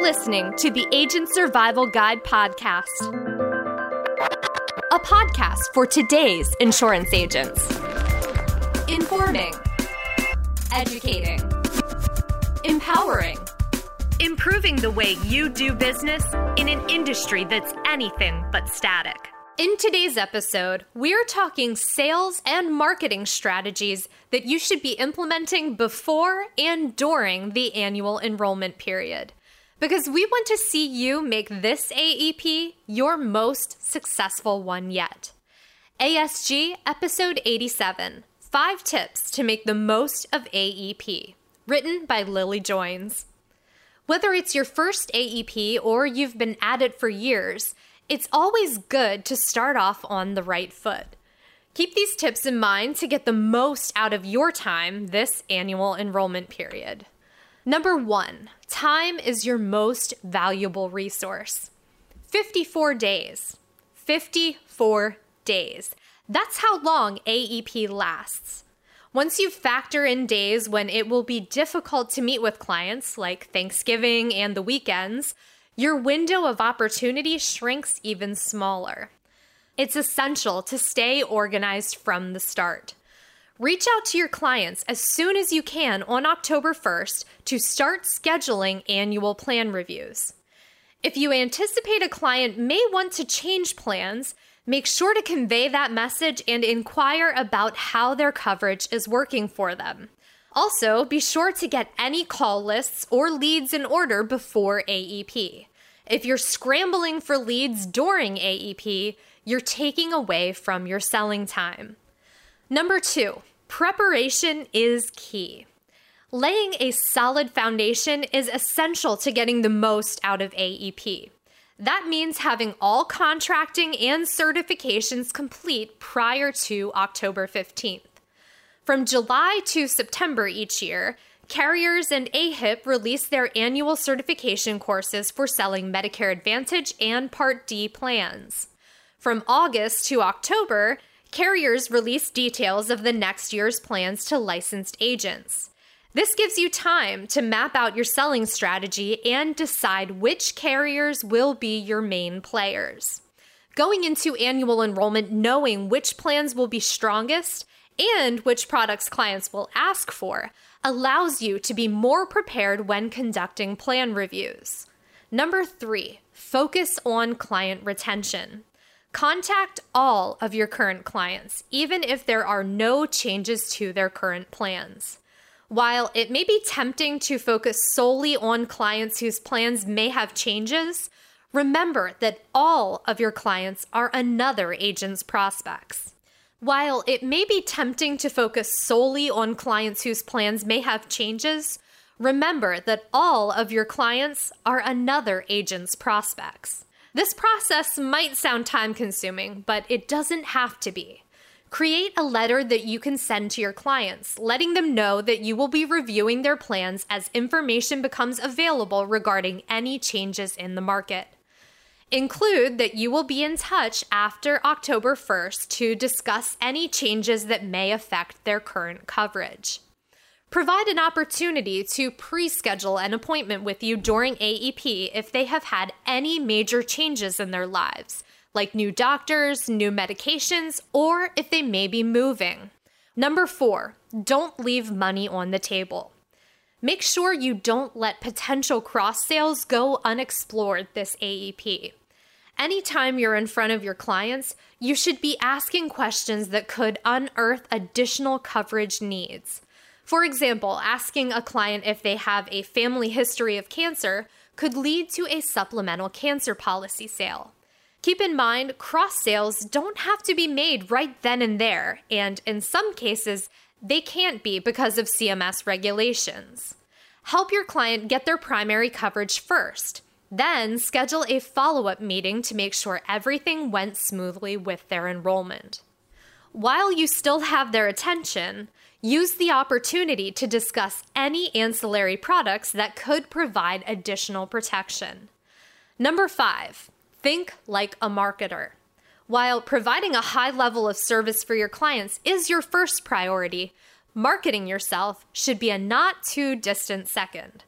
listening to the Agent Survival Guide podcast, a podcast for today's insurance agents. Informing, educating, empowering, improving the way you do business in an industry that's anything but static. In today's episode, we're talking sales and marketing strategies that you should be implementing before and during the annual enrollment period. Because we want to see you make this AEP your most successful one yet. ASG Episode 87, 5 Tips to Make the Most of AEP, written by Lily Joines. Whether it's your first AEP or you've been at it for years, it's always good to start off on the right foot. Keep these tips in mind to get the most out of your time this annual enrollment period. Number 1, time is your most valuable resource. 54 days. 54 days. That's how long AEP lasts. Once you factor in days when it will be difficult to meet with clients, like Thanksgiving and the weekends, your window of opportunity shrinks even smaller. It's essential to stay organized from the start. Reach out to your clients as soon as you can on October 1st to start scheduling annual plan reviews. If you anticipate a client may want to change plans, make sure to convey that message and inquire about how their coverage is working for them. Also, be sure to get any call lists or leads in order before AEP. If you're scrambling for leads during AEP, you're taking away from your selling time. Number 2, preparation is key. Laying a solid foundation is essential to getting the most out of AEP. That means having all contracting and certifications complete prior to October 15th. From July to September each year, carriers and AHIP release their annual certification courses for selling Medicare Advantage and Part D plans. From August to October, carriers release details of the next year's plans to licensed agents. This gives you time to map out your selling strategy and decide which carriers will be your main players. Going into annual enrollment knowing which plans will be strongest and which products clients will ask for allows you to be more prepared when conducting plan reviews. Number 3, focus on client retention. Contact all of your current clients, even if there are no changes to their current plans. While it may be tempting to focus solely on clients whose plans may have changes, remember that all of your clients are another agent's prospects. While it may be tempting to focus solely on clients whose plans may have changes, remember that all of your clients are another agent's prospects. This process might sound time-consuming, but it doesn't have to be. Create a letter that you can send to your clients, letting them know that you will be reviewing their plans as information becomes available regarding any changes in the market. Include that you will be in touch after October 1st to discuss any changes that may affect their current coverage. Provide an opportunity to pre-schedule an appointment with you during AEP if they have had any major changes in their lives, like new doctors, new medications, or if they may be moving. Number 4, don't leave money on the table. Make sure you don't let potential cross-sales go unexplored this AEP. Anytime you're in front of your clients, you should be asking questions that could unearth additional coverage needs. For example, asking a client if they have a family history of cancer could lead to a supplemental cancer policy sale. Keep in mind, cross-sales don't have to be made right then and there, and in some cases, they can't be because of CMS regulations. Help your client get their primary coverage first. Then schedule a follow-up meeting to make sure everything went smoothly with their enrollment. While you still have their attention, use the opportunity to discuss any ancillary products that could provide additional protection. Number 5, think like a marketer. While providing a high level of service for your clients is your first priority, marketing yourself should be a not too distant second.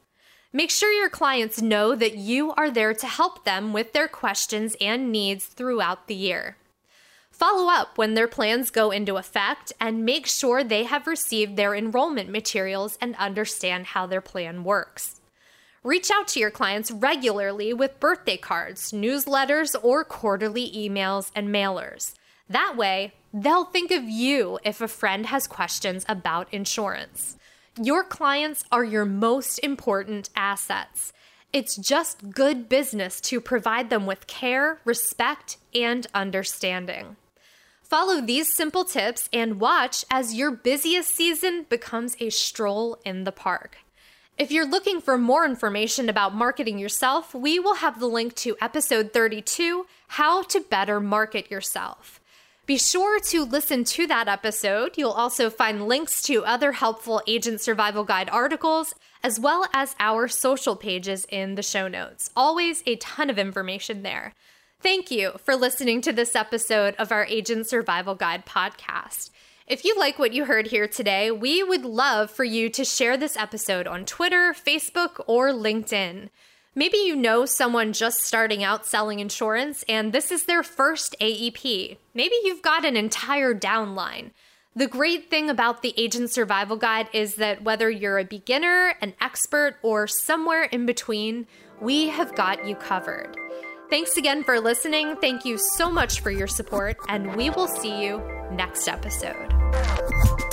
Make sure your clients know that you are there to help them with their questions and needs throughout the year. Follow up when their plans go into effect and make sure they have received their enrollment materials and understand how their plan works. Reach out to your clients regularly with birthday cards, newsletters, or quarterly emails and mailers. That way, they'll think of you if a friend has questions about insurance. Your clients are your most important assets. It's just good business to provide them with care, respect, and understanding. Follow these simple tips and watch as your busiest season becomes a stroll in the park. If you're looking for more information about marketing yourself, we will have the link to episode 32, How to Better Market Yourself. Be sure to listen to that episode. You'll also find links to other helpful Agent Survival Guide articles, as well as our social pages in the show notes. Always a ton of information there. Thank you for listening to this episode of our Agent Survival Guide podcast. If you like what you heard here today, we would love for you to share this episode on Twitter, Facebook, or LinkedIn. Maybe you know someone just starting out selling insurance and this is their first AEP. Maybe you've got an entire downline. The great thing about the Agent Survival Guide is that whether you're a beginner, an expert, or somewhere in between, we have got you covered. Thanks again for listening. Thank you so much for your support, and we will see you next episode.